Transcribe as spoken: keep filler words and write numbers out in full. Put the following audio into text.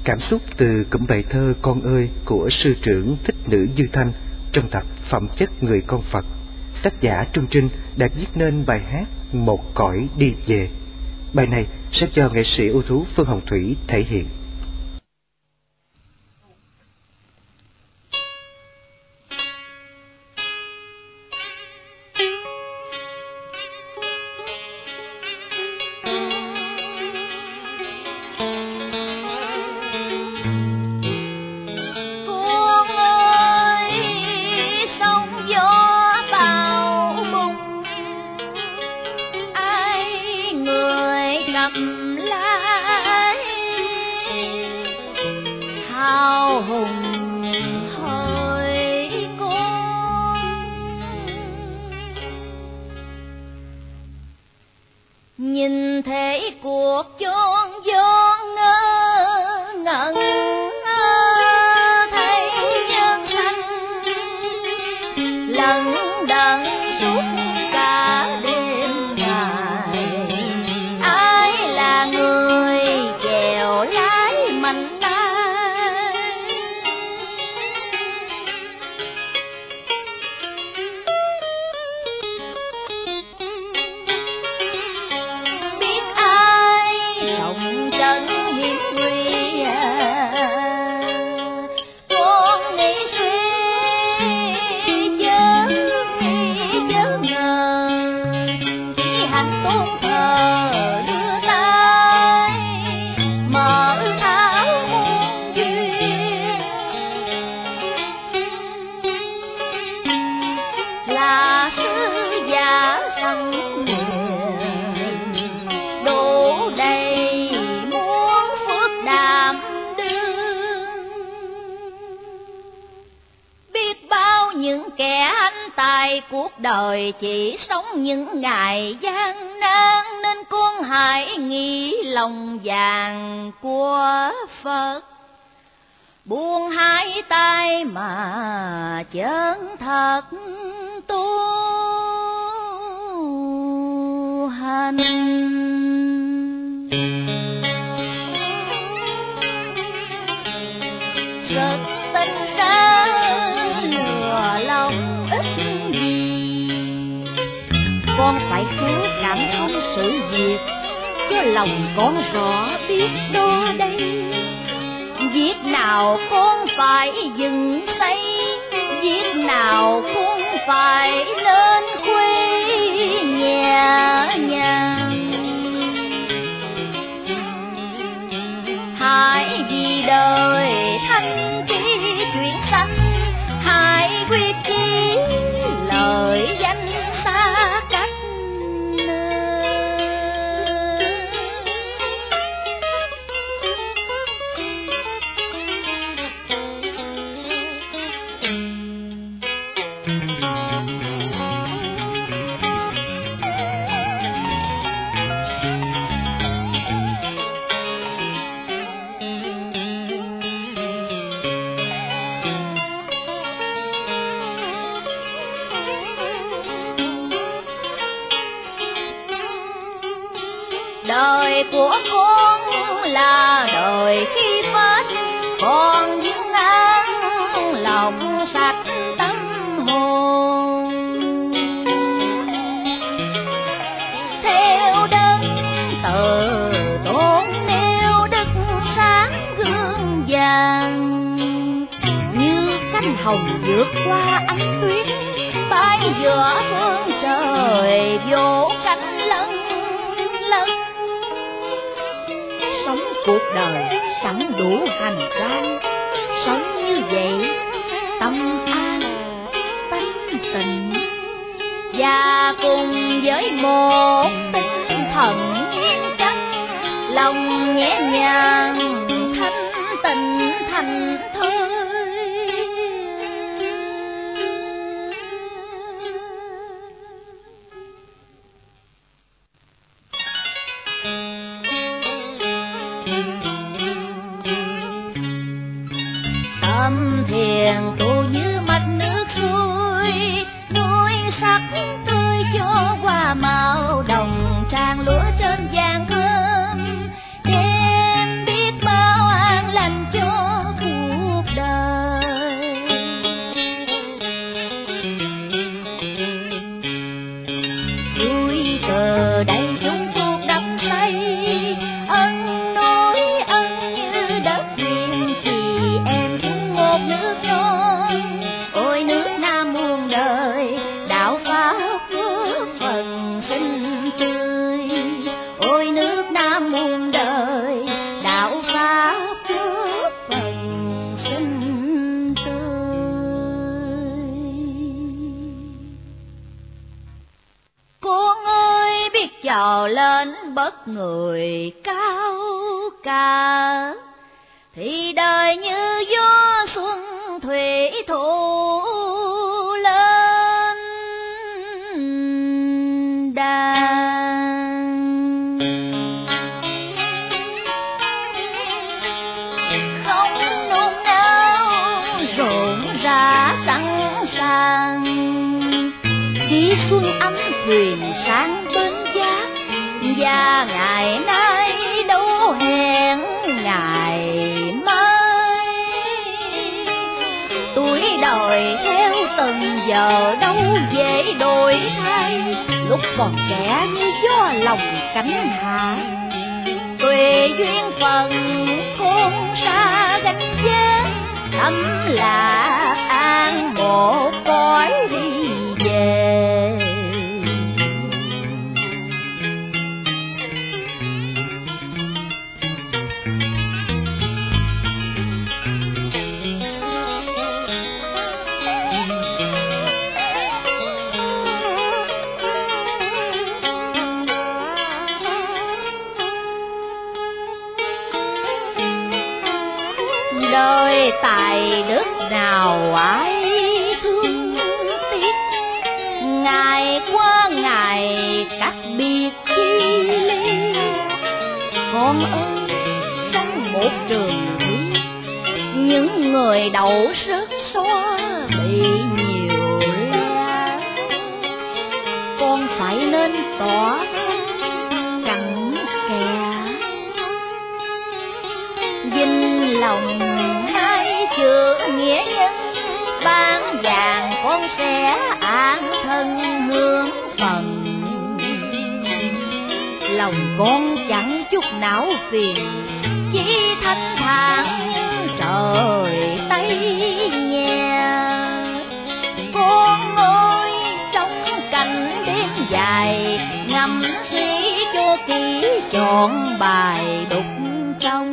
Cảm xúc từ cụm bài thơ Con ơi của sư trưởng Thích Nữ Dư Thanh trong tập Phẩm chất người con Phật, tác giả Trung Trinh đã viết nên bài hát Một cõi đi về. Bài này sẽ cho nghệ sĩ ưu tú Phương Hồng Thủy thể hiện. Nhìn thế cuộc chôn vốn ngơ ngẩn, thấy nhân sanh lận đận suốt cả đêm ngày. Ai là người chèo lái mạnh tay, cuộc đời chỉ sống những ngày gian nan, nên con hãy nghĩ lòng vàng của Phật, buông hai tay mà chân thật tu hành. Rất tình ca lừa lòng ít gì, con phải khéo cảm thông sự việc, cho lòng con rõ biết đo đây. Việc nào con phải dừng xây, việc nào con phải nên khuê nhẹ nhàng. Hãy vì đời thanh khi chuyện sanh, hãy quyết chí lời danh xa cách. Đời của con là đời khi mất, còn những an lòng sạch tâm hồn. Theo đấng từ tôn nêu đức sáng gương vàng, như cánh hồng vượt qua ánh tuyết, bay giữa phương trời vô cánh lân lân. Sống cuộc đời sẵn đủ hành trang, sống như vậy tâm an tánh tịnh, và cùng với một tinh thần yên chắc, lòng nhẹ nhàng thanh tịnh thành thơi. Tâm thiền tu như mạch nước xuôi, nuôi sắc tươi cho hoa màu đồng tràn lúa trên vàng cơm, đêm biết bao an lành trèo lên bớt người cao cả, thì đời như gió xuân thủy thu lên đàn. Không nôn nao rộn rã sẵn sàng, khi xuân ấm thuyền sáng bến giác, và ngày nay đâu hẹn ngày mai. Tuổi đời theo từng giờ đâu dễ đổi thay, lúc còn trẻ như gió lòng cánh hạ, tùy duyên phận con xa gánh vác, tâm là an một cõi đi về. Đời tài đức nào ai thương tiếc, ngày qua ngày cách biệt chi ly. Con ơi, trong một trường thi, những người đậu rớt xóa bị nhiều la. Con phải nên tỏ cặn kè, dinh lòng hai chữ nghĩa nhân, bán vàng con sẽ an thân hương phần. Lòng con chẳng chút não phiền, chỉ thanh thản như trời Tây nhẹ. Con ơi, trong cảnh đêm dài, ngâm suy cho kỹ chọn bài đục trong.